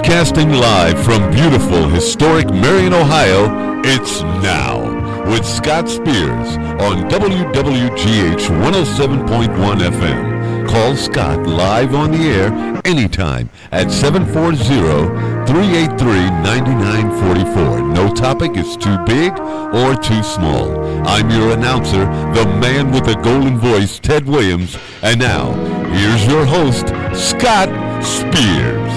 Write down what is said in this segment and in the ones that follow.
Broadcasting live from beautiful, historic Marion, Ohio, it's Now with Scott Spears on WWGH 107.1 FM. Call Scott live on the air anytime at 740-383-9944. No topic is too big or too small. I'm your announcer, the man with the golden voice, Ted Williams. And now, here's your host, Scott Spears.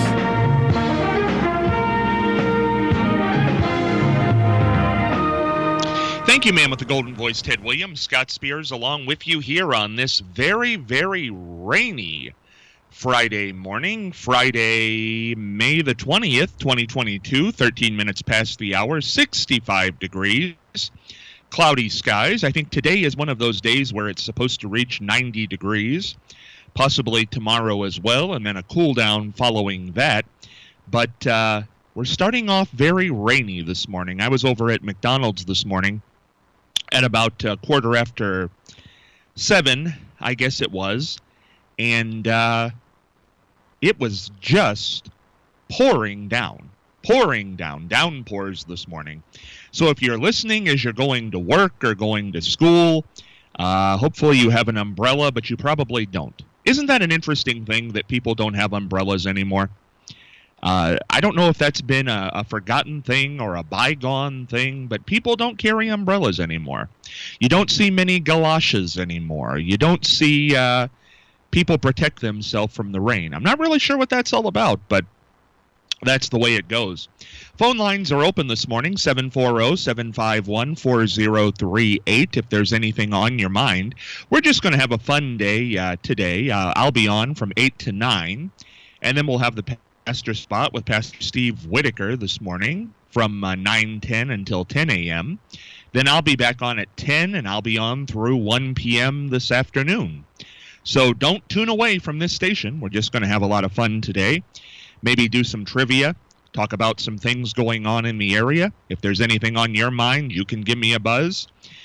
Thank you, man with the golden voice, Ted Williams. Scott Spears along with you here on this very, very rainy Friday morning. Friday, May the 20th, 2022, 13 minutes past the hour, 65 degrees, cloudy skies. I think today is one of those days where it's supposed to reach 90 degrees, possibly tomorrow as well, and then a cool down following that. But we're starting off very rainy this morning. I was over at McDonald's this morning at about 7:15, I guess it was, and it was just pouring down, downpours this morning. So if you're listening as you're going to work or going to school, hopefully you have an umbrella, but you probably don't. Isn't that an interesting thing that people don't have umbrellas anymore? I don't know if that's been a forgotten thing or a bygone thing, but people don't carry umbrellas anymore. You don't see many galoshes anymore. You don't see people protect themselves from the rain. I'm not really sure what that's all about, but that's the way it goes. Phone lines are open this morning, 740-751-4038, if there's anything on your mind. We're just going to have a fun day today. I'll be on from 8 to 9, and then we'll have the Pastor Spot with Pastor Steve Whitaker this morning from 9:10 until 10 a.m. Then I'll be back on at 10, and I'll be on through 1 p.m. this afternoon. So don't tune away from this station. We're just going to have a lot of fun today. Maybe do some trivia, talk about some things going on in the area. If there's anything on your mind, you can give me a buzz.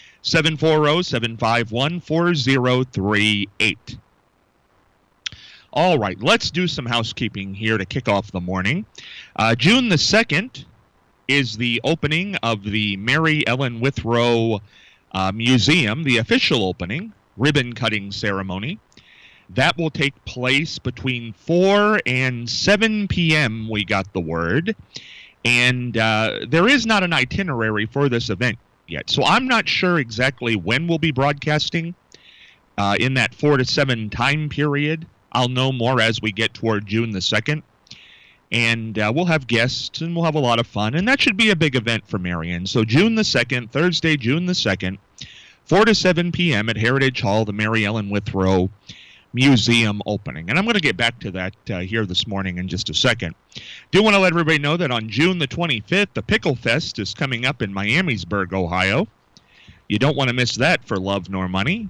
740-751-4038. All right, let's do some housekeeping here to kick off the morning. June the 2nd is the opening of the Mary Ellen Withrow Museum, the official opening, ribbon-cutting ceremony. That will take place between 4 and 7 p.m., we got the word. And there is not an itinerary for this event yet, so I'm not sure exactly when we'll be broadcasting in that 4 to 7 time period. I'll know more as we get toward June the 2nd. And we'll have guests, and we'll have a lot of fun. And that should be a big event for Marion. So June the 2nd, Thursday, June the 2nd, 4 to 7 p.m. at Heritage Hall, the Mary Ellen Withrow Museum opening. And I'm going to get back to that here this morning in just a second. Do want to let everybody know that on June the 25th, the Pickle Fest is coming up in Miamisburg, Ohio. You don't want to miss that for love nor money.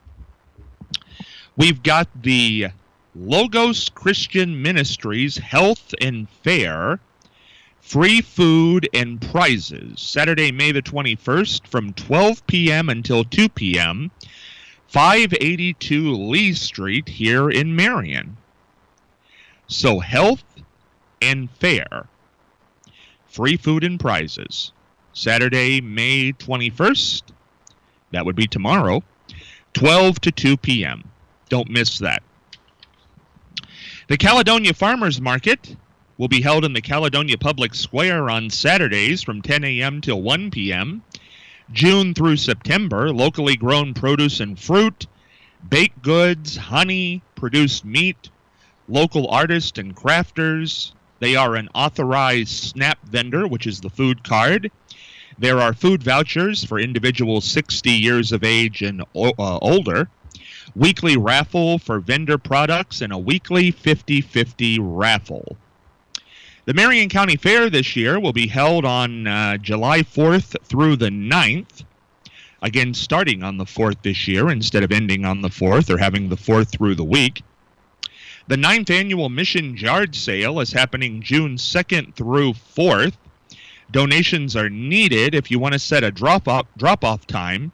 We've got the Logos Christian Ministries Health and Fair, free food and prizes, Saturday, May the 21st from 12 p.m. until 2 p.m., 582 Lee Street here in Marion. So health and fair, free food and prizes, Saturday, May 21st, that would be tomorrow, 12 to 2 p.m. Don't miss that. The Caledonia Farmers Market will be held in the Caledonia Public Square on Saturdays from 10 a.m. till 1 p.m. June through September, locally grown produce and fruit, baked goods, honey, produced meat, local artists and crafters. They are an authorized SNAP vendor, which is the food card. There are food vouchers for individuals 60 years of age and older. Weekly raffle for vendor products, and a weekly 50-50 raffle. The Marion County Fair this year will be held on July 4th through the 9th. Again, starting on the 4th this year instead of ending on the 4th or having the 4th through the week. The 9th annual Mission Yard Sale is happening June 2nd through 4th. Donations are needed. If you want to set a drop-off time,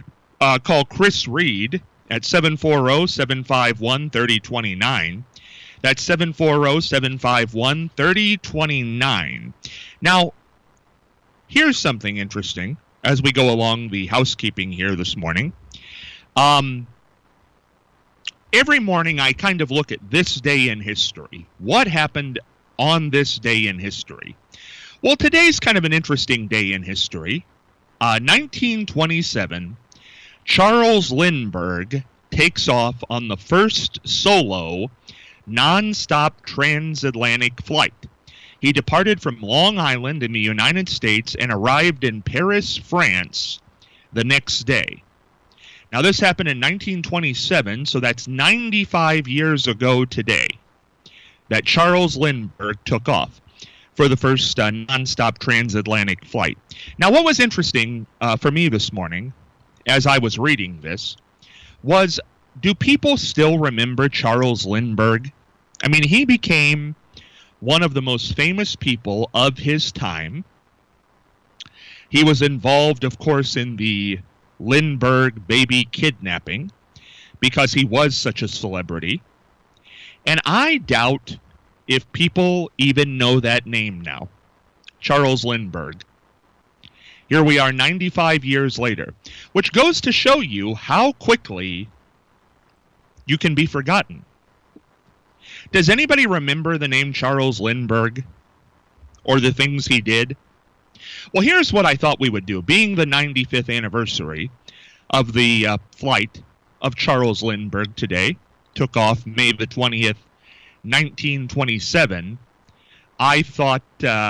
call Chris Reed at 740-751-3029. That's 740-751-3029. Now, here's something interesting as we go along the housekeeping here this morning. Every morning I kind of look at this day in history. What happened on this day in history? Well, today's kind of an interesting day in history. 1927, Charles Lindbergh takes off on the first solo non-stop transatlantic flight. He departed from Long Island in the United States and arrived in Paris, France, the next day. Now, this happened in 1927, so that's 95 years ago today that Charles Lindbergh took off for the first non-stop transatlantic flight. Now, what was interesting for me this morning, as I was reading this, was, do people still remember Charles Lindbergh? I mean, he became one of the most famous people of his time. He was involved, of course, in the Lindbergh baby kidnapping because he was such a celebrity. And I doubt if people even know that name now, Charles Lindbergh. Here we are 95 years later, which goes to show you how quickly you can be forgotten. Does anybody remember the name Charles Lindbergh or the things he did? Well, here's what I thought we would do. Being the 95th anniversary of the flight of Charles Lindbergh today, took off May the 20th, 1927, I thought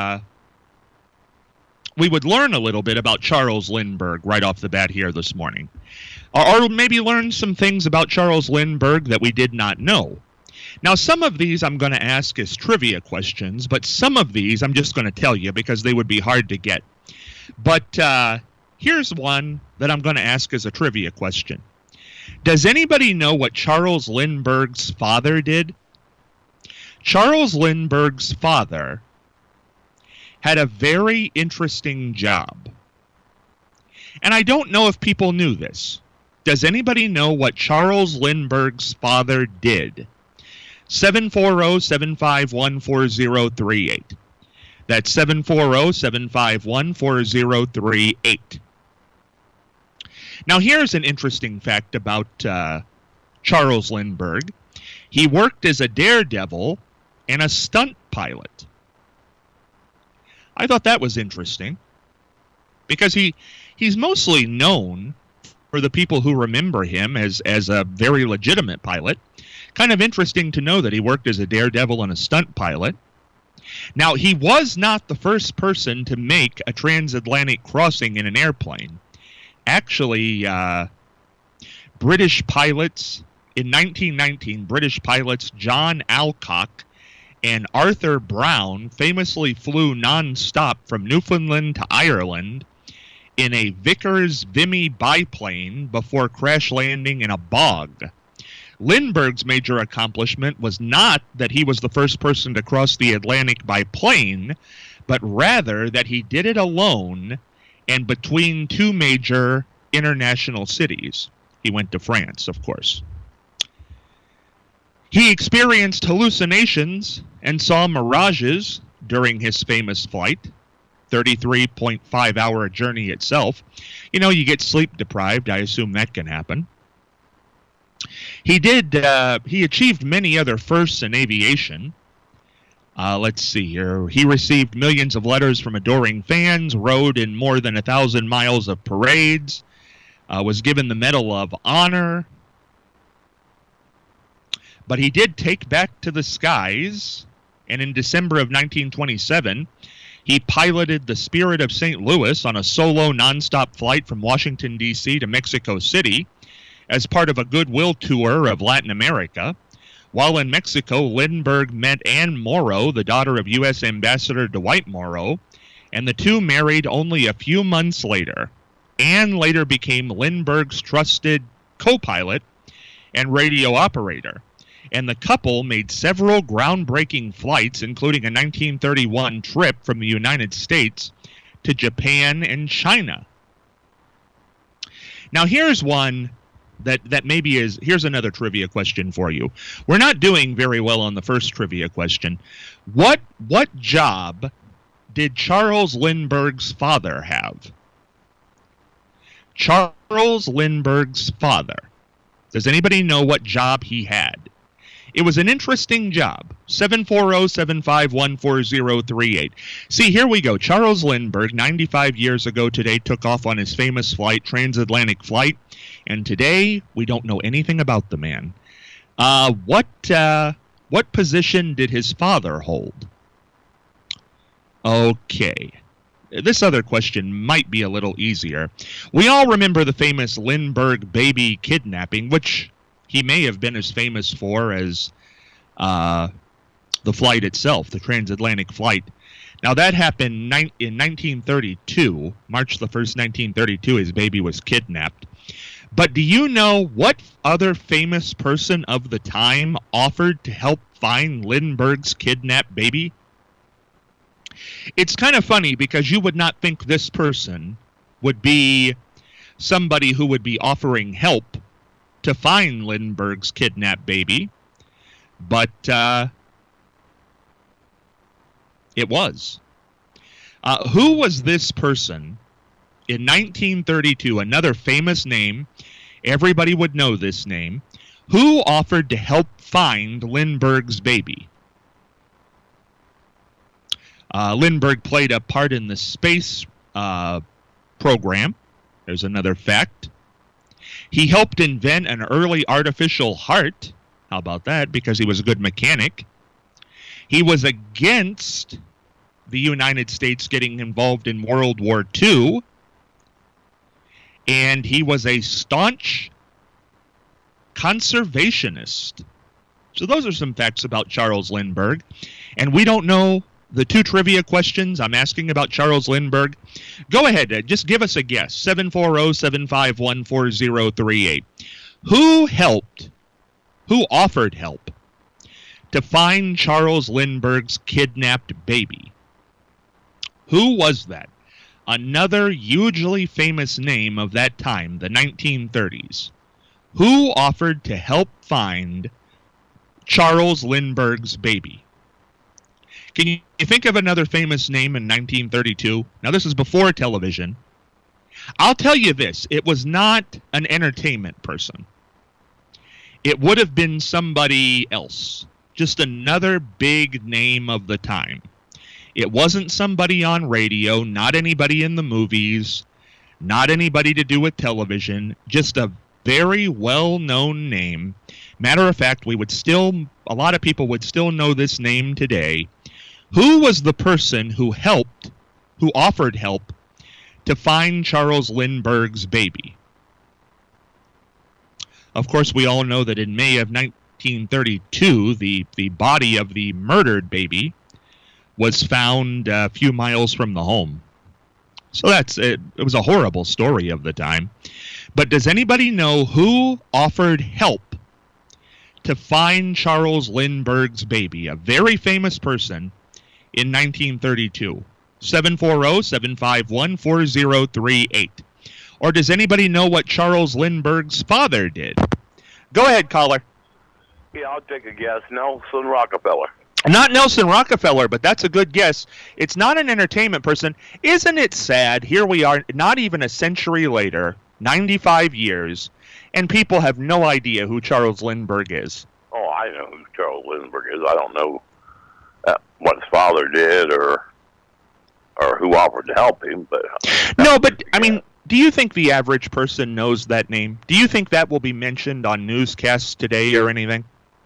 we would learn a little bit about Charles Lindbergh right off the bat here this morning. Or maybe learn some things about Charles Lindbergh that we did not know. Now, some of these I'm going to ask as trivia questions, but some of these I'm just going to tell you because they would be hard to get. But here's one that I'm going to ask as a trivia question. Does anybody know what Charles Lindbergh's father did? Charles Lindbergh's father had a very interesting job. And I don't know if people knew this. Does anybody know what Charles Lindbergh's father did? 740-751-4038. That's 740-751-4038. Now, here's an interesting fact about Charles Lindbergh. He worked as a daredevil and a stunt pilot. I thought that was interesting because he's mostly known for the people who remember him as a very legitimate pilot. Kind of interesting to know that he worked as a daredevil and a stunt pilot. Now, he was not the first person to make a transatlantic crossing in an airplane. Actually, British pilots, in 1919, British pilots John Alcock and Arthur Brown famously flew non-stop from Newfoundland to Ireland in a Vickers Vimy biplane before crash landing in a bog. Lindbergh's major accomplishment was not that he was the first person to cross the Atlantic by plane, but rather that he did it alone and between two major international cities. He went to France, of course. He experienced hallucinations and saw mirages during his famous flight, 33.5-hour journey itself. You know, you get sleep deprived. I assume that can happen. He achieved many other firsts in aviation. Let's see here. He received millions of letters from adoring fans, rode in more than 1,000 miles of parades, was given the Medal of Honor. But he did take back to the skies, and in December of 1927, he piloted the Spirit of St. Louis on a solo nonstop flight from Washington, D.C. to Mexico City as part of a goodwill tour of Latin America. While in Mexico, Lindbergh met Anne Morrow, the daughter of U.S. Ambassador Dwight Morrow, and the two married only a few months later. Anne later became Lindbergh's trusted co-pilot and radio operator, and the couple made several groundbreaking flights, including a 1931 trip from the United States to Japan and China. Now, here's one that maybe is, here's another trivia question for you. We're not doing very well on the first trivia question. What job did Charles Lindbergh's father have? Charles Lindbergh's father. Does anybody know what job he had? It was an interesting job. 740-751-4038. See, here we go. Charles Lindbergh, 95 years ago today, took off on his famous flight, transatlantic flight, and today we don't know anything about the man. What position did his father hold? Okay. This other question might be a little easier. We all remember the famous Lindbergh baby kidnapping, which he may have been as famous for as the flight itself, the transatlantic flight. Now, that happened in 1932, March the 1st, 1932, his baby was kidnapped. But do you know what other famous person of the time offered to help find Lindbergh's kidnapped baby? It's kind of funny because you would not think this person would be somebody who would be offering help to find Lindbergh's kidnapped baby, but it was. Who was this person in 1932? Another famous name. Everybody would know this name. Who offered to help find Lindbergh's baby? Lindbergh played a part in the space program. There's another fact. He helped invent an early artificial heart. How about that? Because he was a good mechanic. He was against the United States getting involved in World War II. And he was a staunch conservationist. So those are some facts about Charles Lindbergh. And we don't know the two trivia questions I'm asking about Charles Lindbergh. Go ahead, just give us a guess. 740-751-4038. Who offered help to find Charles Lindbergh's kidnapped baby? Who was that? Another hugely famous name of that time, the 1930s. Who offered to help find Charles Lindbergh's baby? Can you think of another famous name in 1932? Now, this is before television. I'll tell you this. It was not an entertainment person. It would have been somebody else. Just another big name of the time. It wasn't somebody on radio, not anybody in the movies, not anybody to do with television, just a very well-known name. Matter of fact, a lot of people would still know this name today. Who was the person who offered help to find Charles Lindbergh's baby? Of course, we all know that in May of 1932, the body of the murdered baby was found a few miles from the home. So it was a horrible story of the time. But does anybody know who offered help to find Charles Lindbergh's baby? A very famous person in 1932. 740-751-4038. Or does anybody know what Charles Lindbergh's father did? Go ahead, caller. Yeah, I'll take a guess. Nelson Rockefeller. Not Nelson Rockefeller, but that's a good guess. It's not an entertainment person. Isn't it sad? Here we are, not even a century later, 95 years, and people have no idea who Charles Lindbergh is. Oh, I know who Charles Lindbergh is. I don't know what his father did or who offered to help him, but no, but I mean, do you think the average person knows that name? Do you think that will be mentioned on newscasts today or anything?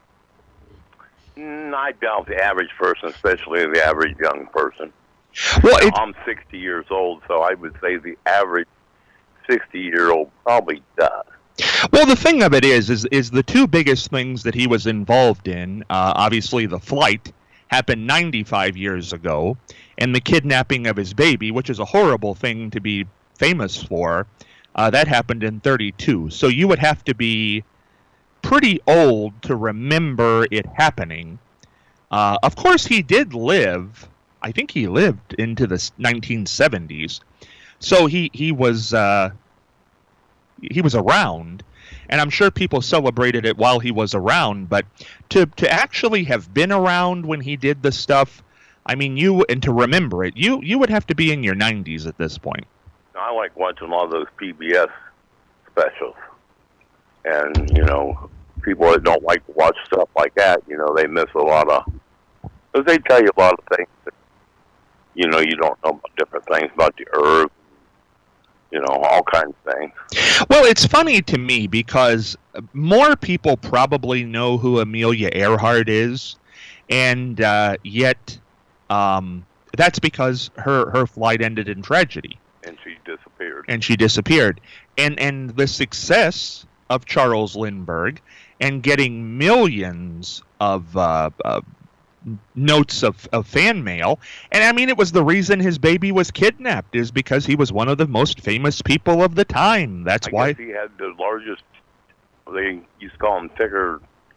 I doubt the average person, especially the average young person. Well, I'm 60 years old, so I would say the average 60-year-old probably does. Well, the thing of it is the two biggest things that he was involved in, obviously the flight, happened 95 years ago, and the kidnapping of his baby, which is a horrible thing to be famous for, that happened in 32. So you would have to be pretty old to remember it happening. Of course, he did live. I think he lived into the 1970s. So he was around. And I'm sure people celebrated it while he was around, but to actually have been around when he did the stuff, I mean, and to remember it, you would have to be in your 90s at this point. I like watching a lot of those PBS specials. And, people that don't like to watch stuff like that, they miss a lot of, because they tell you a lot of things that, you don't know about different things about the earth, all kinds of things. Well, it's funny to me because more people probably know who Amelia Earhart is, and yet that's because her flight ended in tragedy. And she disappeared. And the success of Charles Lindbergh and getting millions of notes of fan mail. And I mean, it was the reason his baby was kidnapped, is because he was one of the most famous people of the time. That's why. I guess he had the largest, they used to call them ticker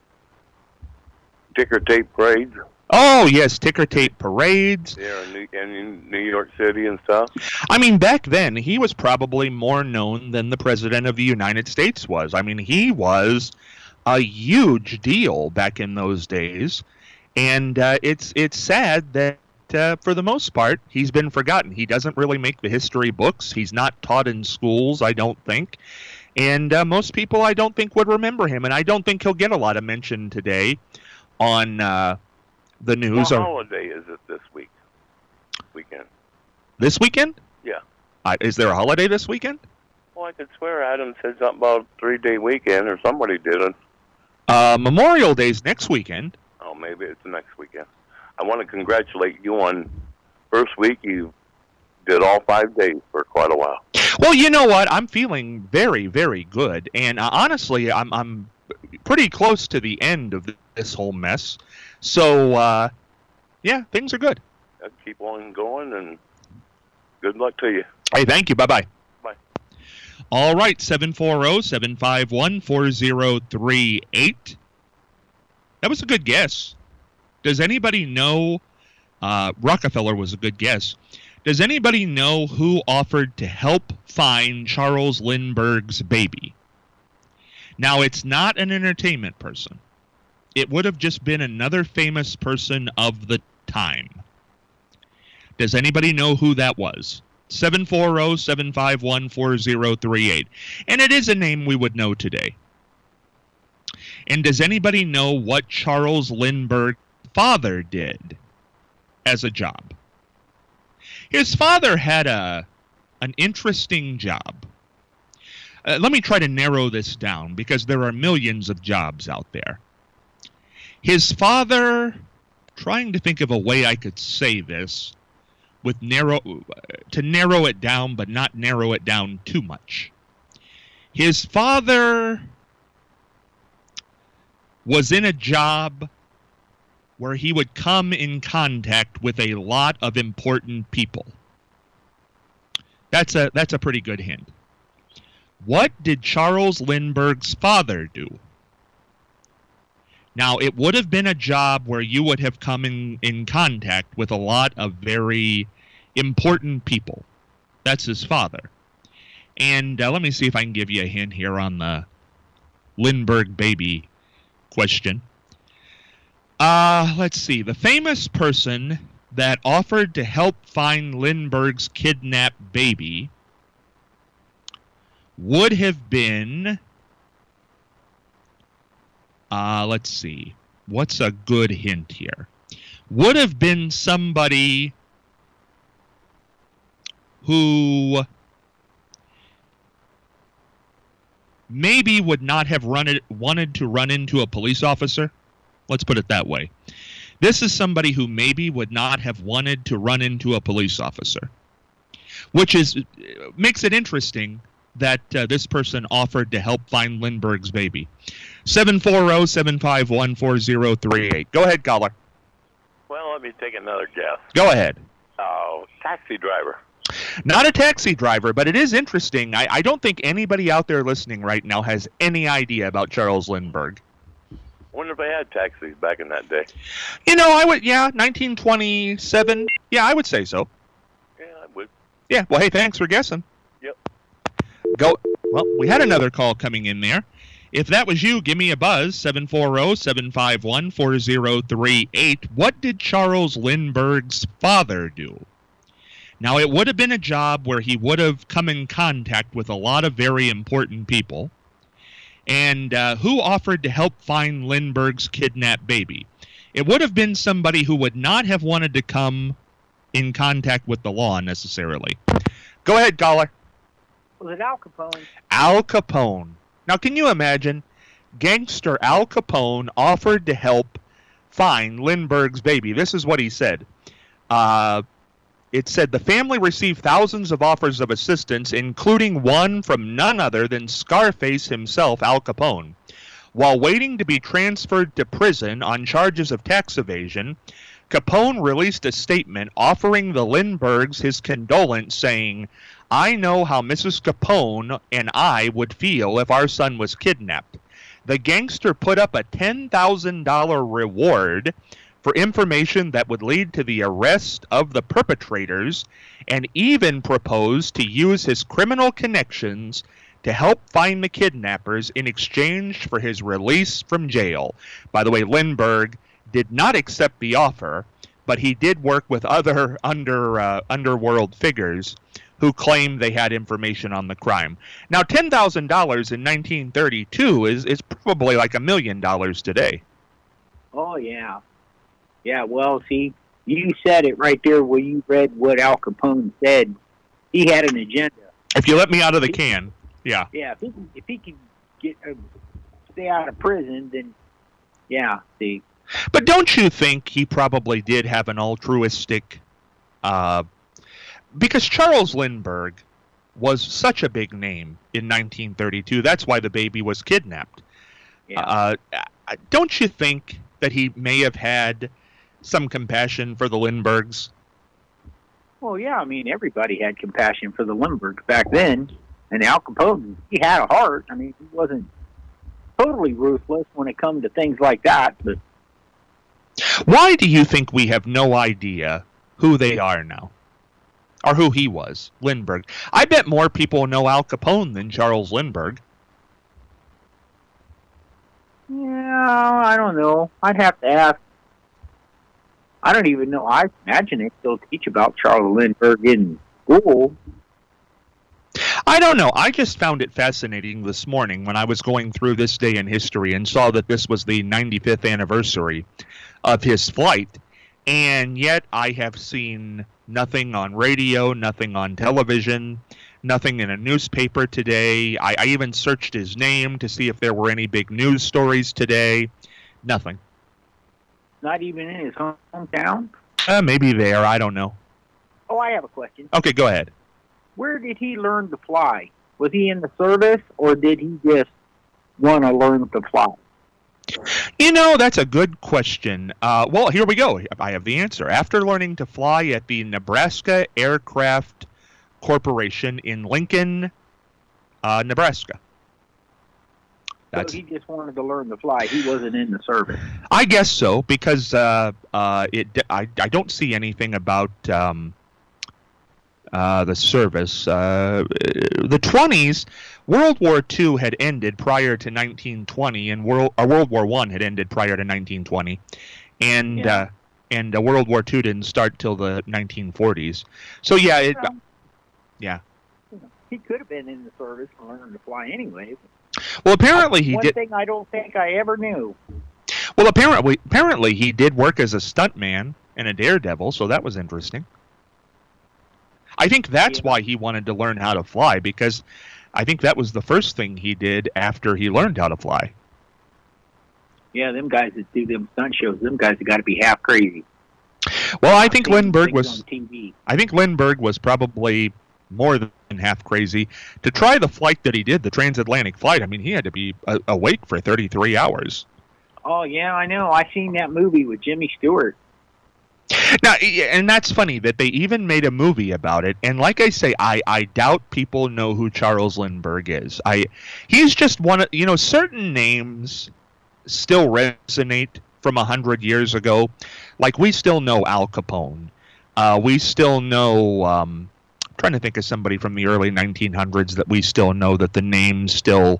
tape parades. Oh, yes, ticker tape parades. Yeah, in New York City and stuff. I mean, back then, he was probably more known than the President of the United States was. I mean, he was a huge deal back in those days. And it's sad that, for the most part, he's been forgotten. He doesn't really make the history books. He's not taught in schools, I don't think. And most people, I don't think, would remember him. And I don't think he'll get a lot of mention today on the news. What holiday is it this weekend? This weekend? Yeah. Is there a holiday this weekend? Well, I could swear Adam said something about a 3-day weekend, or somebody did it. Memorial Day's next weekend. Oh, maybe it's next weekend. I want to congratulate you on first week. You did all 5 days for quite a while. Well, you know what? I'm feeling very, very good. And honestly, I'm pretty close to the end of this whole mess. So, yeah, things are good. Keep on going, and good luck to you. Hey, thank you. Bye-bye. Bye. All right, 740-751-4038. That was a good guess. Does anybody know, Rockefeller was a good guess. Does anybody know who offered to help find Charles Lindbergh's baby? Now, it's not an entertainment person. It would have just been another famous person of the time. Does anybody know who that was? 740-751-4038. And it is a name we would know today. And does anybody know what Charles Lindbergh's father did as a job? His father had an interesting job. Let me try to narrow this down, because there are millions of jobs out there. His father, trying to think of a way I could say this to narrow it down, but not narrow it down too much. His father was in a job where he would come in contact with a lot of important people. That's a pretty good hint. What did Charles Lindbergh's father do? Now, it would have been a job where you would have come in contact with a lot of very important people. That's his father. And let me see if I can give you a hint here on the Lindbergh baby question. Let's see. The famous person that offered to help find Lindbergh's kidnapped baby would have been, let's see, what's a good hint here? Would have been somebody who maybe would not have wanted to run into a police officer. Let's put it that way. This is somebody who maybe would not have wanted to run into a police officer, which makes it interesting that this person offered to help find Lindbergh's baby. 740-751-4038. Go ahead, caller. Well, let me take another guess. Go ahead. Oh, taxi driver. Not a taxi driver, but it is interesting. I don't think anybody out there listening right now has any idea about Charles Lindbergh. I wonder if they had taxis back in that day. You know, 1927. Yeah, I would say so. Yeah, I would. Yeah, well, hey, thanks for guessing. Yep. Well, we had another call coming in there. If that was you, give me a buzz, 740-751-4038. What did Charles Lindbergh's father do? Now, it would have been a job where he would have come in contact with a lot of very important people. And who offered to help find Lindbergh's kidnapped baby? It would have been somebody who would not have wanted to come in contact with the law necessarily. Go ahead, caller. Was it Al Capone? Al Capone. Now, can you imagine? Gangster Al Capone offered to help find Lindbergh's baby. This is what he said. It said the family received thousands of offers of assistance, including one from none other than Scarface himself, Al Capone. While waiting to be transferred to prison on charges of tax evasion, Capone released a statement offering the Lindberghs his condolence, saying, "I know how Mrs. Capone and I would feel if our son was kidnapped." The gangster put up a $10,000 reward for information that would lead to the arrest of the perpetrators, and even proposed to use his criminal connections to help find the kidnappers in exchange for his release from jail. By the way, Lindbergh did not accept the offer, but he did work with other underworld figures who claimed they had information on the crime. Now, $10,000 in 1932 is probably like $1 million today. Oh, yeah. Yeah, well, see, you said it right there where you read what Al Capone said. He had an agenda. If you let me out of the can, yeah. Yeah, if he could get stay out of prison, then, yeah, see. But don't you think he probably did have an altruistic... because Charles Lindbergh was such a big name in 1932. That's why the baby was kidnapped. Yeah. Don't you think that he may have had some compassion for the Lindberghs? Well, yeah, I mean, everybody had compassion for the Lindberghs back then. And Al Capone, he had a heart. I mean, he wasn't totally ruthless when it comes to things like that. But why do you think we have no idea who they are now? Or who he was, Lindbergh. I bet more people know Al Capone than Charles Lindbergh. Yeah, I don't know. I'd have to ask. I don't even know. I imagine they still teach about Charles Lindbergh in school. I don't know. I just found it fascinating this morning when I was going through this day in history and saw that this was the 95th anniversary of his flight. And yet I have seen nothing on radio, nothing on television, nothing in a newspaper today. I even searched his name to see if there were any big news stories today. Nothing. Not even in his hometown? Maybe there. I don't know. Oh, I have a question. Okay, go ahead. Where did he learn to fly? Was he in the service, or did he just want to learn to fly? You know, that's a good question. Well, here we go. I have the answer. After learning to fly at the Nebraska Aircraft Corporation in Lincoln, Nebraska. So he just wanted to learn to fly. He wasn't in the service. I guess so, because I don't see anything about the service. The 20s, World War II had ended prior to 1920, and World War I had ended prior to 1920, and World War II didn't start till the 1940s. So yeah, yeah. He could have been in the service and learned to fly anyway. Well, apparently he did. One thing I don't think I ever knew. Well, apparently he did work as a stuntman and a daredevil, so that was interesting. I think that's why he wanted to learn how to fly, because I think that was the first thing he did after he learned how to fly. Yeah, them guys that do them stunt shows, them guys have got to be half crazy. Well, I think Lindbergh was. On TV. I think Lindbergh was probably more than half crazy to try the flight that he did, the transatlantic flight. I mean, he had to be awake for 33 hours. Oh yeah, I know. I seen that movie with Jimmy Stewart. Now, and that's funny that they even made a movie about it. And like I say, I doubt people know who Charles Lindbergh is. He's just one of, certain names still resonate from 100 years ago. Like, we still know Al Capone. We still know, I'm trying to think of somebody from the early 1900s that we still know that the name still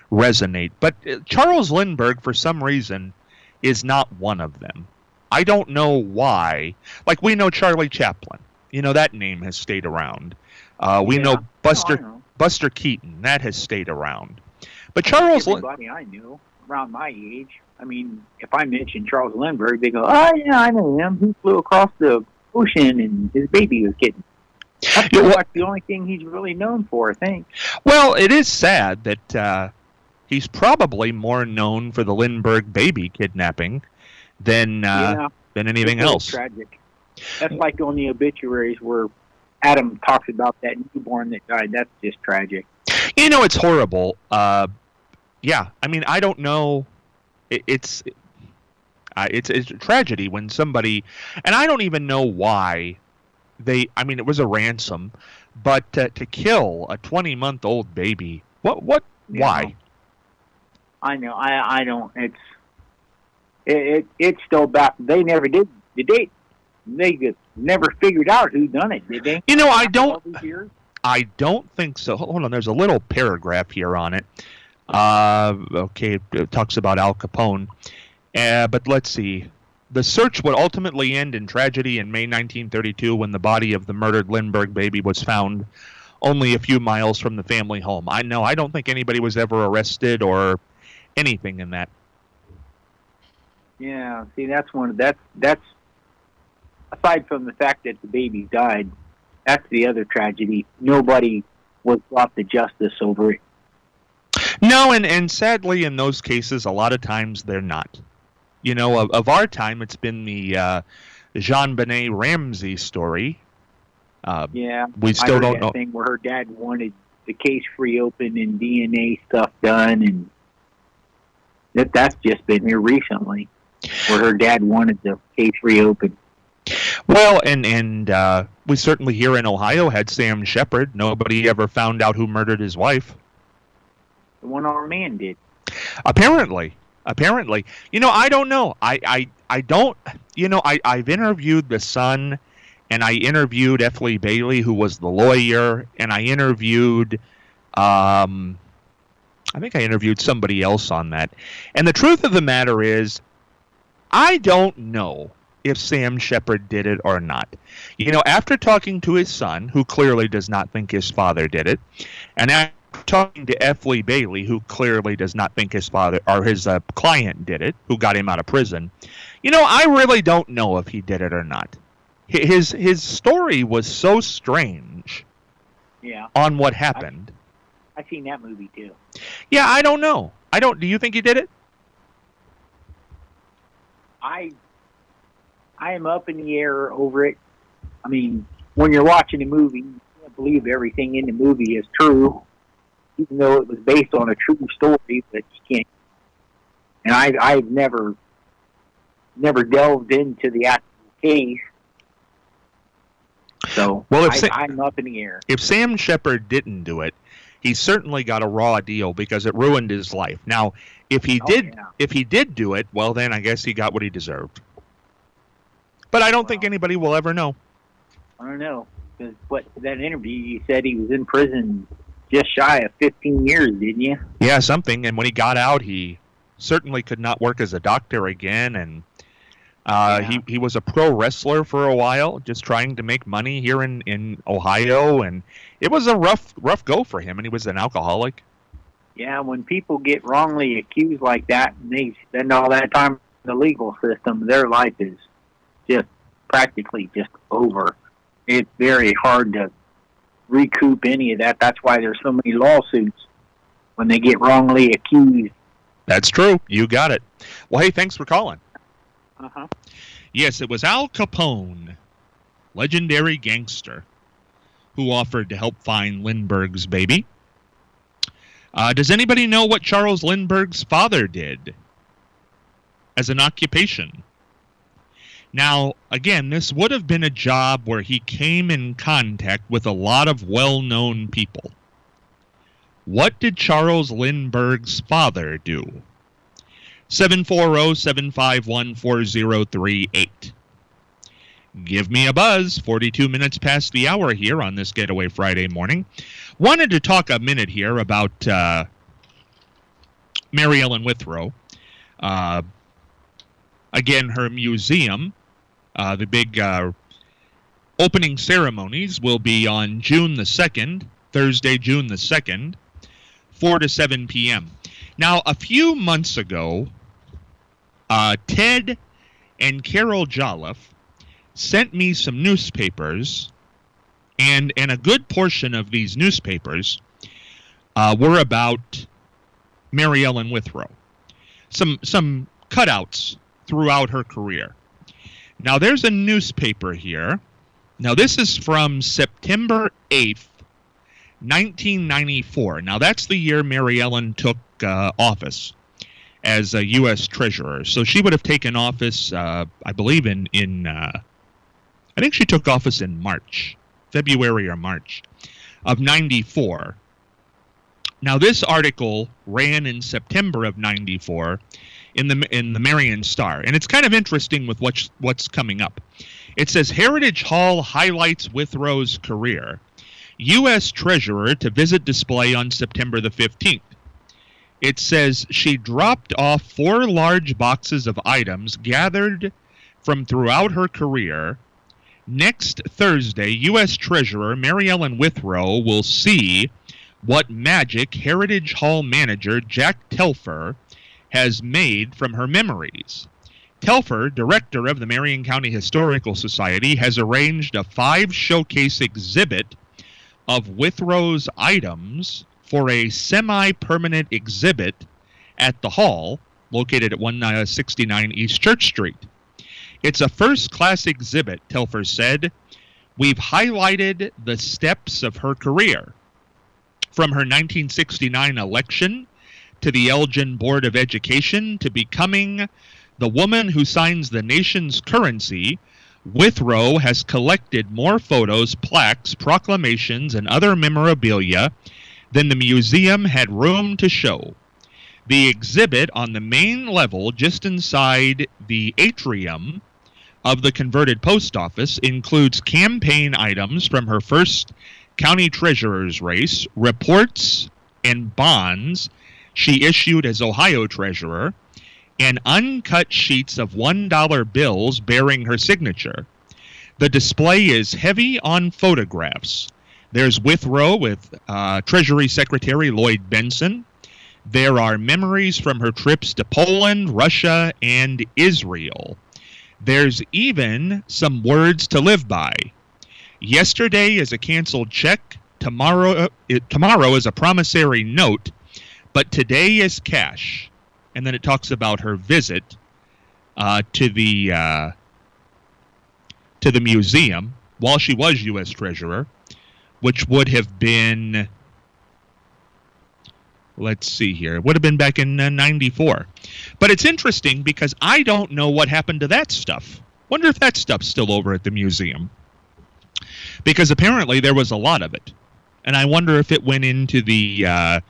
resonate. But Charles Lindbergh, for some reason, is not one of them. I don't know why. Like, we know Charlie Chaplin. You know, that name has stayed around. We know Buster Keaton. That has stayed around. But Charles Everybody I knew around my age, I mean, if I mention Charles Lindbergh, they go, oh, yeah, I know him. He flew across the ocean and his baby was kitten. That's like the only thing he's really known for, I think. Well, it is sad that he's probably more known for the Lindbergh baby kidnapping than anything else. Tragic. That's like on the obituaries where Adam talks about that newborn that died. That's just tragic. You know, it's horrible. Yeah, I mean, I don't know. It's a tragedy when somebody, and I don't even know why I mean, it was a ransom, but to kill a 20-month-old baby, why? I know. I don't. It's still back. They never did. They just never figured out who done it, did they? You know, I don't think so. Hold on, there's a little paragraph here on it. Okay, it talks about Al Capone. But let's see. The search would ultimately end in tragedy in May 1932 when the body of the murdered Lindbergh baby was found only a few miles from the family home. I don't think anybody was ever arrested or anything in that. Yeah, see, that's aside from the fact that the baby died, that's the other tragedy. Nobody was brought to justice over it. No, and sadly in those cases, a lot of times they're not. You know, of our time, it's been the JonBenet Ramsey story. We still don't know. Thing where her dad wanted the case reopened and DNA stuff done, and that's just been here recently, where her dad wanted the case reopened. Well, and we certainly here in Ohio had Sam Shepard. Nobody ever found out who murdered his wife. The one-armed man did. Apparently. You know, I don't know. I don't, you know, I've interviewed the son, and I interviewed F. Lee Bailey, who was the lawyer, and I interviewed, I think I interviewed somebody else on that. And the truth of the matter is, I don't know if Sam Shepard did it or not. You know, after talking to his son, who clearly does not think his father did it, and after talking to F. Lee Bailey, who clearly does not think his father or his client did it, who got him out of prison, you know, I really don't know if he did it or not. His story was so strange. Yeah. On what happened. I've seen that movie too. Yeah, I don't know. Do you think he did it? I am up in the air over it. I mean, when you're watching a movie, you can't believe everything in the movie is true, even though it was based on a true story, but you can't. And I've never delved into the actual case. So, well, I'm up in the air. If Sam Shepard didn't do it, he certainly got a raw deal because it ruined his life. Now, if he did do it, well, then I guess he got what he deserved. But I don't think anybody will ever know. I don't know. Because that interview, you said he was in prison just shy of 15 years, didn't you? Yeah, something. And when he got out, he certainly could not work as a doctor again. And he was a pro wrestler for a while, just trying to make money here in Ohio. And it was a rough go for him. And he was an alcoholic. Yeah, when people get wrongly accused like that and they spend all that time in the legal system, their life is just practically just over. It's very hard to recoup any of that. That's why there's so many lawsuits when they get wrongly accused. That's true. You got it. Well, hey, thanks for calling. Uh-huh. Yes, it was Al Capone, legendary gangster, who offered to help find Lindbergh's baby. Does anybody know what Charles Lindbergh's father did as an occupation? Now, again, this would have been a job where he came in contact with a lot of well-known people. What did Charles Lindbergh's father do? 740-751-4038. Give me a buzz. 42 minutes past the hour here on this Getaway Friday morning. Wanted to talk a minute here about Mary Ellen Withrow. Again, her museum, the big opening ceremonies will be on June the 2nd, Thursday, June the 2nd, 4 to 7 p.m. Now, a few months ago, Ted and Carol Jolliffe sent me some newspapers, and a good portion of these newspapers were about Mary Ellen Withrow. Some cutouts throughout her career. Now, there's a newspaper here. Now, this is from September 8th, 1994. Now, that's the year Mary Ellen took office as a U.S. Treasurer. So she would have taken office, I believe, I think she took office in March, February or March of 94. Now, this article ran in September of 94 in the Marion Star, and it's kind of interesting with what's coming up. It says, Heritage Hall highlights Withrow's career. U.S. Treasurer to visit display on September the 15th. It says she dropped off 4 large boxes of items gathered from throughout her career. Next Thursday, U.S. Treasurer Mary Ellen Withrow will see what magic Heritage Hall manager Jack Telfer has made from her memories. Telfer, director of the Marion County Historical Society, has arranged a 5-showcase exhibit of Withrow's items for a semi-permanent exhibit at the hall, located at 169 East Church Street. It's a first-class exhibit, Telfer said. We've highlighted the steps of her career, from her 1969 election to the Elgin Board of Education to becoming the woman who signs the nation's currency. Withrow has collected more photos, plaques, proclamations, and other memorabilia than the museum had room to show. The exhibit on the main level, just inside the atrium of the converted post office, includes campaign items from her first county treasurer's race, reports and bonds she issued as Ohio treasurer, and uncut sheets of $1 bills bearing her signature. The display is heavy on photographs. There's Withrow with Treasury Secretary Lloyd Benson. There are memories from her trips to Poland, Russia, and Israel. There's even some words to live by. Yesterday is a canceled check. Tomorrow is a promissory note, but today is cash. And then it talks about her visit to the museum while she was U.S. Treasurer, which would have been, let's see here, it would have been back in 94. But it's interesting because I don't know what happened to that stuff. Wonder if that stuff's still over at the museum. Because apparently there was a lot of it. And I wonder if it went into the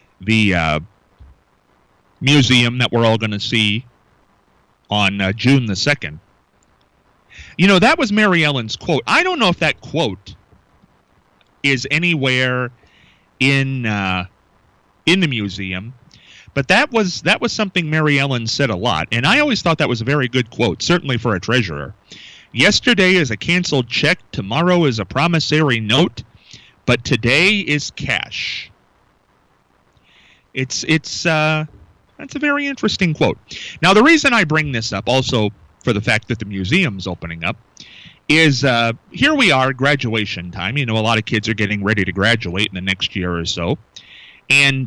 museum that we're all going to see on June the 2nd. You know, that was Mary Ellen's quote. I don't know if that quote is anywhere in the museum, but that was something Mary Ellen said a lot, and I always thought that was a very good quote, certainly for a treasurer. Yesterday is a canceled check, tomorrow is a promissory note, but today is cash. That's a very interesting quote. Now, the reason I bring this up, also for the fact that the museum's opening up, is here we are, graduation time. You know, a lot of kids are getting ready to graduate in the next year or so. And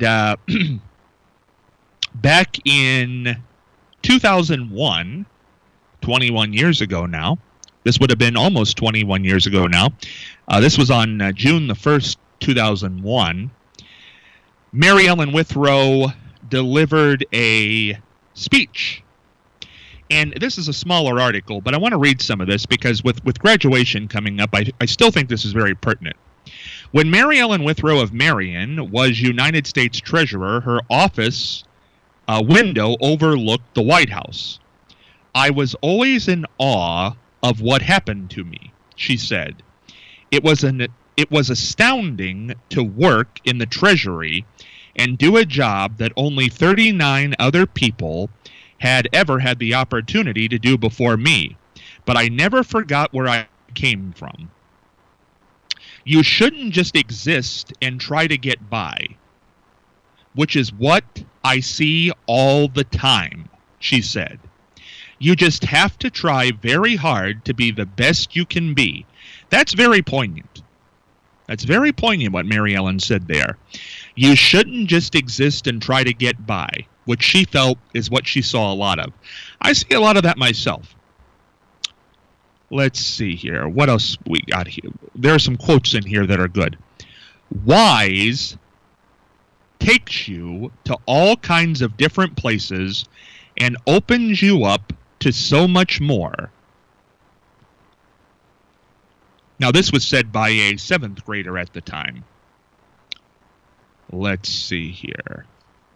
back in 2001, 21 years ago now, this would have been almost 21 years ago now. This was on June the 1st, 2001. Mary Ellen Withrow delivered a speech. And this is a smaller article, but I want to read some of this because with graduation coming up, I still think this is very pertinent. When Mary Ellen Withrow of Marion was United States Treasurer, her office window overlooked the White House. I was always in awe of what happened to me, she said. It was astounding to work in the Treasury and do a job that only 39 other people had ever had the opportunity to do before me. But I never forgot where I came from. You shouldn't just exist and try to get by, which is what I see all the time, she said. You just have to try very hard to be the best you can be. That's very poignant. That's very poignant what Mary Ellen said there. You shouldn't just exist and try to get by, which she felt is what she saw a lot of. I see a lot of that myself. Let's see here. What else we got here? There are some quotes in here that are good. Wise takes you to all kinds of different places and opens you up to so much more. Now, this was said by a 7th grader at the time. Let's see here.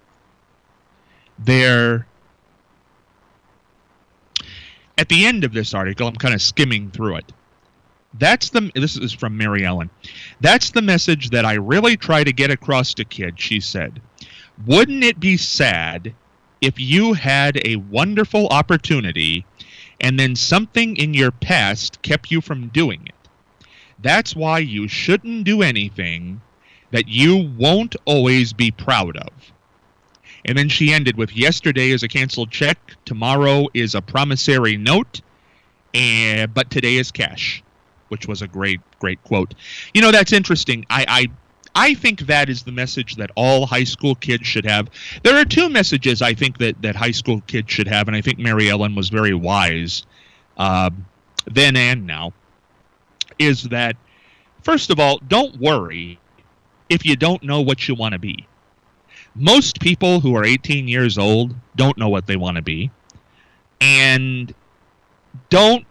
At the end of this article, I'm kind of skimming through it. This is from Mary Ellen. That's the message that I really try to get across to kids, she said. Wouldn't it be sad if you had a wonderful opportunity and then something in your past kept you from doing it? That's why you shouldn't do anything that you won't always be proud of. And then she ended with, yesterday is a canceled check, tomorrow is a promissory note, but today is cash, which was a great, great quote. You know, that's interesting. I think that is the message that all high school kids should have. There are two messages I think that high school kids should have, and I think Mary Ellen was very wise then and now, is that, first of all, don't worry if you don't know what you want to be. Most people who are 18 years old don't know what they want to be. And you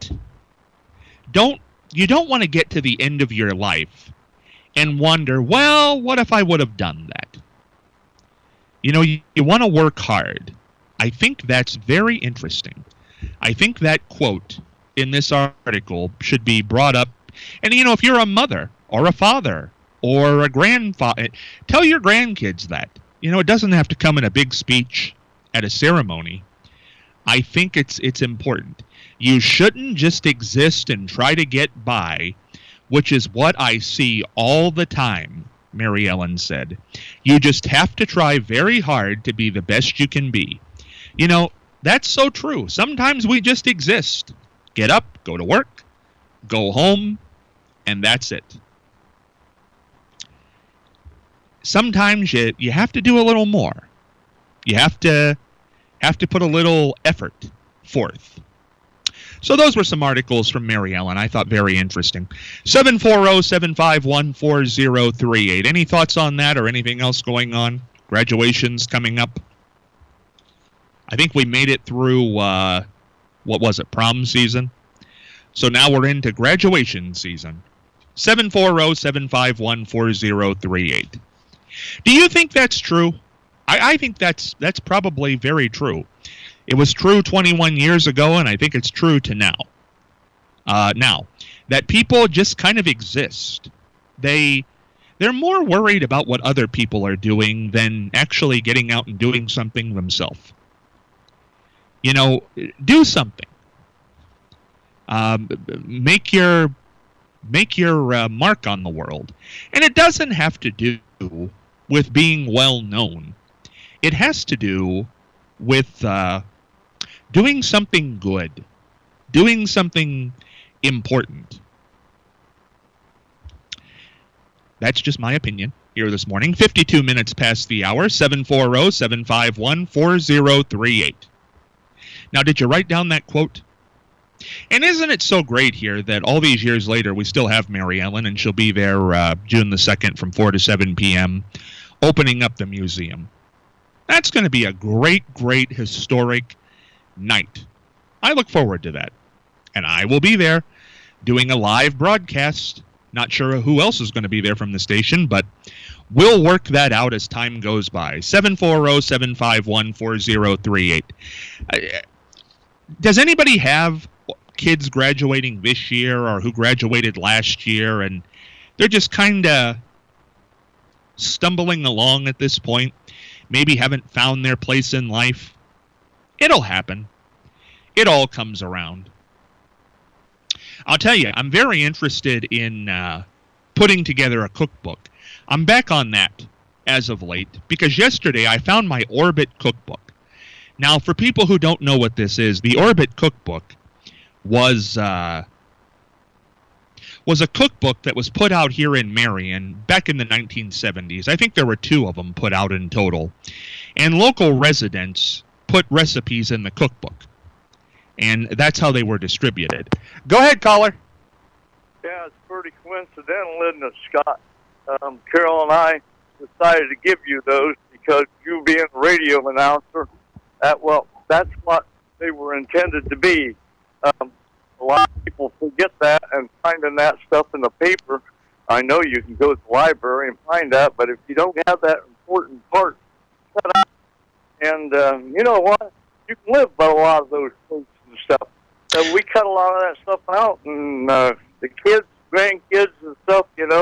don't want to get to the end of your life and wonder, well, what if I would have done that? You know, you want to work hard. I think that's very interesting. I think that quote in this article should be brought up. And, you know, if you're a mother or a father or a grandfather, tell your grandkids that. You know, it doesn't have to come in a big speech at a ceremony. I think it's important. You shouldn't just exist and try to get by, which is what I see all the time, Mary Ellen said. You just have to try very hard to be the best you can be. You know, that's so true. Sometimes we just exist. Get up, go to work, go home, and that's it. Sometimes you have to do a little more. You have to put a little effort forth. So those were some articles from Mary Ellen I thought very interesting. 740-751-4038. Any thoughts on that or anything else going on? Graduations coming up. I think we made it through, prom season? So now we're into graduation season. 740-751-4038. Do you think that's true? I think that's probably very true. It was true 21 years ago, and I think it's true to now. Now, that people just kind of exist. They're more worried about what other people are doing than actually getting out and doing something themselves. You know, do something. Make your mark on the world. And it doesn't have to do with being well known. It has to do with doing something good, doing something important. That's just my opinion here this morning. 52 minutes past the hour, 740-751-4038. Now, did you write down that quote? And isn't it so great here that all these years later we still have Mary Ellen, and she'll be there June the 2nd from 4 to 7 p.m. opening up the museum. That's going to be a great, great historic night. I look forward to that. And I will be there doing a live broadcast. Not sure who else is going to be there from the station, but we'll work that out as time goes by. 740-751-4038. Does anybody have kids graduating this year or who graduated last year and they're just kind of stumbling along at this point, maybe haven't found their place in life. It'll happen. It all comes around. I'll tell you, I'm very interested in putting together a cookbook. I'm back on that as of late because yesterday I found my Orbit cookbook. Now, for people who don't know what this is, the Orbit cookbook was a cookbook that was put out here in Marion back in the 1970s. I think there were 2 of them put out in total. And local residents put recipes in the cookbook. And that's how they were distributed. Go ahead, caller. Yeah, it's pretty coincidental, isn't it, Scott? Carol and I decided to give you those because you being a radio announcer, that's what they were intended to be. A lot of people forget that, and finding that stuff in the paper, I know you can go to the library and find that, but if you don't have that important part cut out, and you know what? You can live by a lot of those things and stuff. So we cut a lot of that stuff out, and the kids, grandkids and stuff,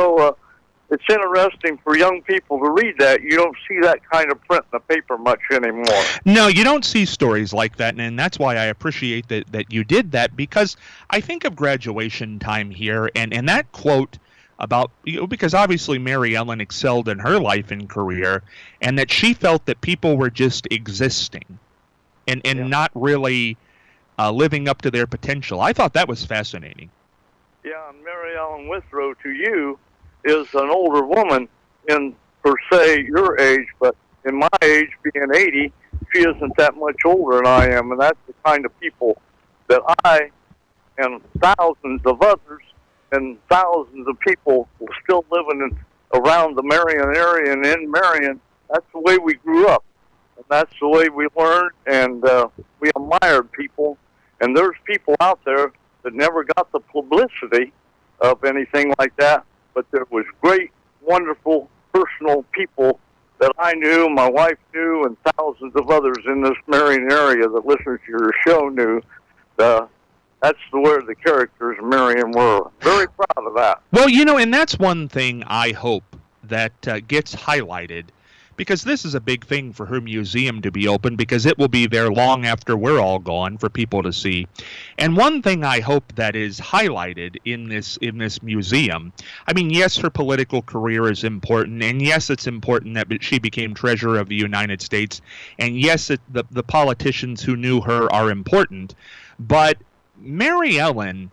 it's interesting for young people to read that. You don't see that kind of print in the paper much anymore. No, you don't see stories like that, and that's why I appreciate that you did that, because I think of graduation time here, and that quote about, because obviously Mary Ellen excelled in her life and career, and that she felt that people were just existing and not really living up to their potential. I thought that was fascinating. Yeah, and Mary Ellen Withrow, to you, is an older woman in, per se, your age, but in my age, being 80, she isn't that much older than I am, and that's the kind of people that I and thousands of others and thousands of people still living around the Marion area and in Marion. That's the way we grew up, and that's the way we learned, and we admired people. And there's people out there that never got the publicity of anything like that, but there was great, wonderful, personal people that I knew, my wife knew, and thousands of others in this Marion area that listened to your show knew. That's where the characters of Marion were. Very proud of that. Well, and that's one thing I hope that gets highlighted, because this is a big thing for her museum to be open, because it will be there long after we're all gone for people to see. And one thing I hope that is highlighted in this museum, I mean, yes, her political career is important, and yes, it's important that she became Treasurer of the United States, and yes, the politicians who knew her are important, but Mary Ellen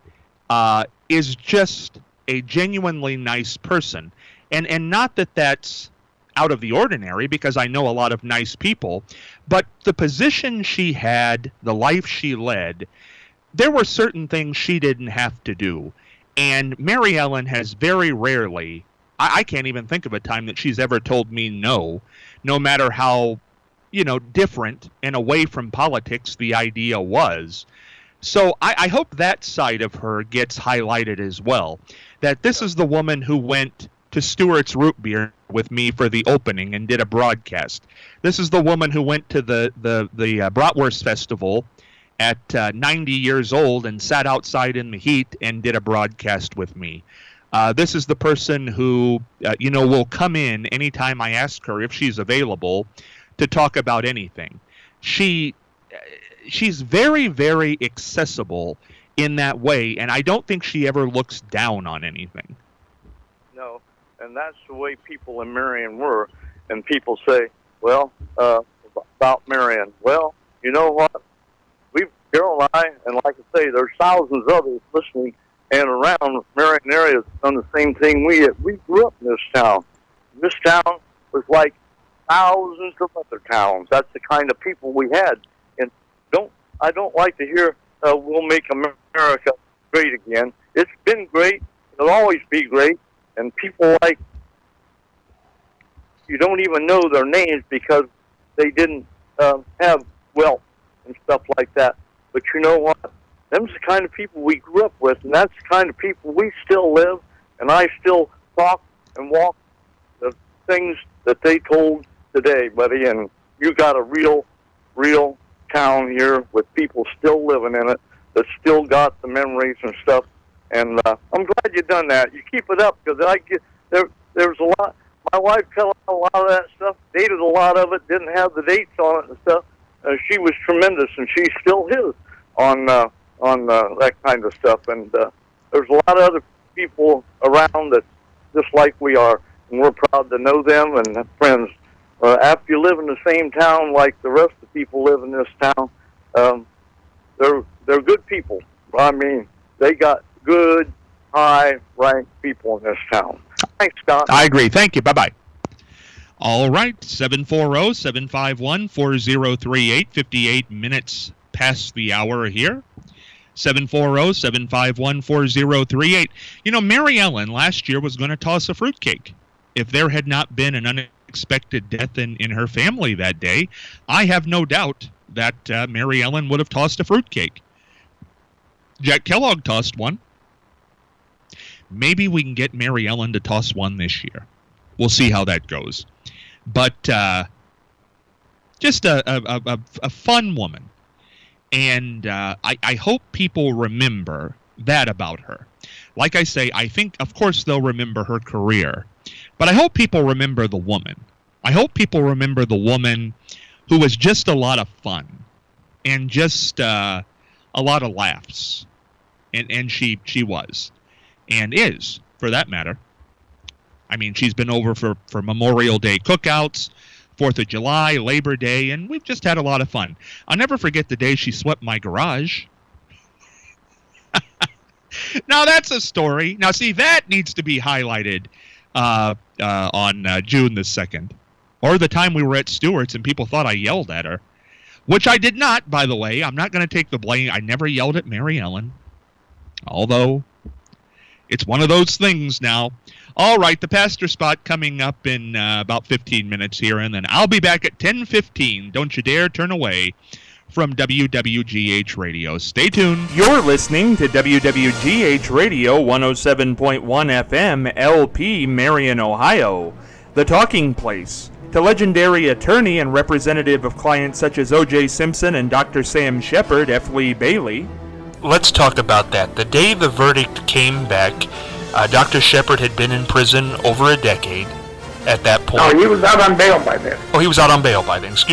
is just a genuinely nice person, and not that that's out of the ordinary, because I know a lot of nice people, but the position she had, the life she led, there were certain things she didn't have to do. And Mary Ellen has very rarely, I can't even think of a time that she's ever told me no matter how, different and away from politics the idea was. So I hope that side of her gets highlighted as well, that this is the woman who went to Stewart's Root Beer with me for the opening and did a broadcast. This is the woman who went to the Bratwurst Festival at 90 years old and sat outside in the heat and did a broadcast with me. This is the person who, will come in anytime I ask her if she's available to talk about anything. She's very, very accessible in that way, and I don't think she ever looks down on anything. No. And that's the way people in Marion were. And people say, well, about Marion. Well, you know what? Carol and I, and like I say, there's thousands of others listening and around Marion area that's done the same thing we did. We grew up in this town. This town was like thousands of other towns. That's the kind of people we had. And I don't like to hear, we'll make America great again. It's been great. It'll always be great. And people like, you don't even know their names because they didn't have wealth and stuff like that. But you know what? Them's the kind of people we grew up with, and that's the kind of people we still live, and I still talk and walk the things that they told today, buddy. And you got a real town here with people still living in it that still got the memories and stuff. And I'm glad you done that. You keep it up, because there's a lot. my wife fell out a lot of that stuff, dated a lot of it, didn't have the dates on it and stuff. She was tremendous, and she still is on that kind of stuff. And there's a lot of other people around that just like we are, and we're proud to know them and have friends. After you live in the same town like the rest of the people live in this town, they're good people. I mean, they got good, high-ranked people in this town. Thanks, Scott. I agree. Thank you. Bye-bye. All right, 740-751-4038, 58 minutes past the hour here. 740-751-4038. You know, Mary Ellen last year was going to toss a fruitcake. If there had not been an unexpected death in her family that day, I have no doubt that Mary Ellen would have tossed a fruitcake. Jack Kellogg tossed one. Maybe we can get Mary Ellen to toss one this year. We'll see how that goes. But just a fun woman. And I hope people remember that about her. Like I say, I think, of course, they'll remember her career. But I hope people remember the woman. I hope people remember the woman who was just a lot of fun. And just a lot of laughs. And she was. And is, for that matter. I mean, she's been over for Memorial Day cookouts, 4th of July, Labor Day, and we've just had a lot of fun. I'll never forget the day she swept my garage. Now, that's a story. Now, see, that needs to be highlighted on June the 2nd. Or the time we were at Stewart's and people thought I yelled at her. Which I did not, by the way. I'm not going to take the blame. I never yelled at Mary Ellen. Although, it's one of those things now. All right, the pastor spot coming up in about 15 minutes here, and then I'll be back at 10:15. Don't you dare turn away from WWGH Radio. Stay tuned. You're listening to WWGH Radio 107.1 FM, LP, Marion, Ohio, the talking place. The legendary attorney and representative of clients such as O.J. Simpson and Dr. Sam Shepard, F. Lee Bailey. Let's talk about that. The day the verdict came back, Dr. Shepard had been in prison over a decade at that point. Oh, he was out on bail by then. Oh, he was out on bail by then. Excuse